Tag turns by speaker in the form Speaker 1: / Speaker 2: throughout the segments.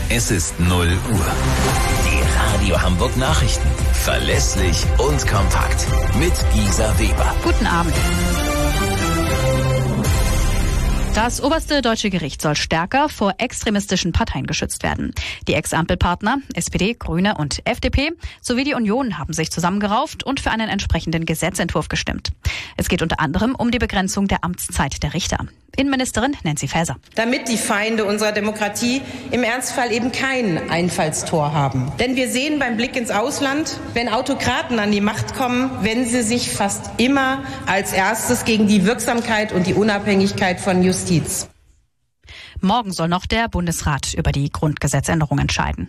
Speaker 1: Es ist 0 Uhr. Die Radio Hamburg Nachrichten. Verlässlich und kompakt. Mit Gisa Weber.
Speaker 2: Guten Abend. Das oberste deutsche Gericht soll stärker vor extremistischen Parteien geschützt werden. Die Ex-Ampelpartner SPD, Grüne und FDP sowie die Union haben sich zusammengerauft und für einen entsprechenden Gesetzentwurf gestimmt. Es geht unter anderem um die Begrenzung der Amtszeit der Richter. Innenministerin Nancy Faeser.
Speaker 3: Damit die Feinde unserer Demokratie im Ernstfall eben kein Einfallstor haben. Denn wir sehen beim Blick ins Ausland, wenn Autokraten an die Macht kommen, wenden sie sich fast immer als erstes gegen die Wirksamkeit und die Unabhängigkeit von Justiz.
Speaker 2: Morgen soll noch der Bundesrat über die Grundgesetzänderung entscheiden.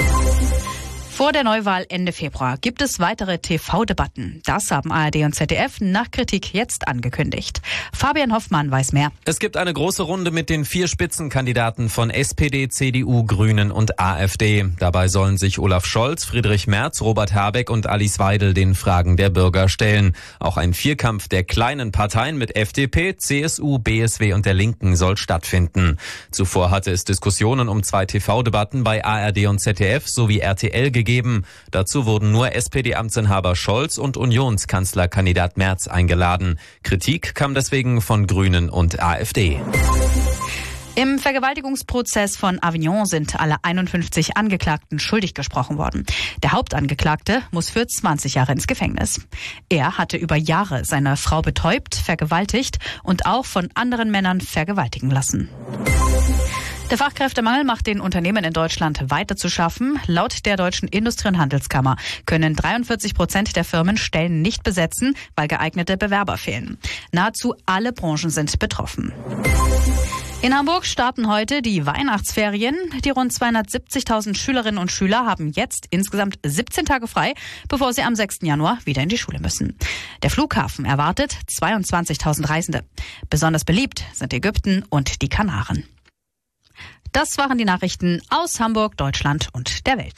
Speaker 2: Vor der Neuwahl Ende Februar gibt es weitere TV-Debatten. Das haben ARD und ZDF nach Kritik jetzt angekündigt. Fabian Hoffmann weiß mehr.
Speaker 4: Es gibt eine große Runde mit den 4 Spitzenkandidaten von SPD, CDU, Grünen und AfD. Dabei sollen sich Olaf Scholz, Friedrich Merz, Robert Habeck und Alice Weidel den Fragen der Bürger stellen. Auch ein Vierkampf der kleinen Parteien mit FDP, CSU, BSW und der Linken soll stattfinden. Zuvor hatte es Diskussionen um 2 TV-Debatten bei ARD und ZDF sowie RTL gegeben. Dazu wurden nur SPD-Amtsinhaber Scholz und Unionskanzlerkandidat Merz eingeladen. Kritik kam deswegen von Grünen und AfD.
Speaker 2: Im Vergewaltigungsprozess von Avignon sind alle 51 Angeklagten schuldig gesprochen worden. Der Hauptangeklagte muss für 20 Jahre ins Gefängnis. Er hatte über Jahre seine Frau betäubt, vergewaltigt und auch von anderen Männern vergewaltigen lassen. Der Fachkräftemangel macht den Unternehmen in Deutschland weiter zu schaffen. Laut der Deutschen Industrie- und Handelskammer können 43% der Firmen Stellen nicht besetzen, weil geeignete Bewerber fehlen. Nahezu alle Branchen sind betroffen. In Hamburg starten heute die Weihnachtsferien. Die rund 270.000 Schülerinnen und Schüler haben jetzt insgesamt 17 Tage frei, bevor sie am 6. Januar wieder in die Schule müssen. Der Flughafen erwartet 22.000 Reisende. Besonders beliebt sind Ägypten und die Kanaren. Das waren die Nachrichten aus Hamburg, Deutschland und der Welt.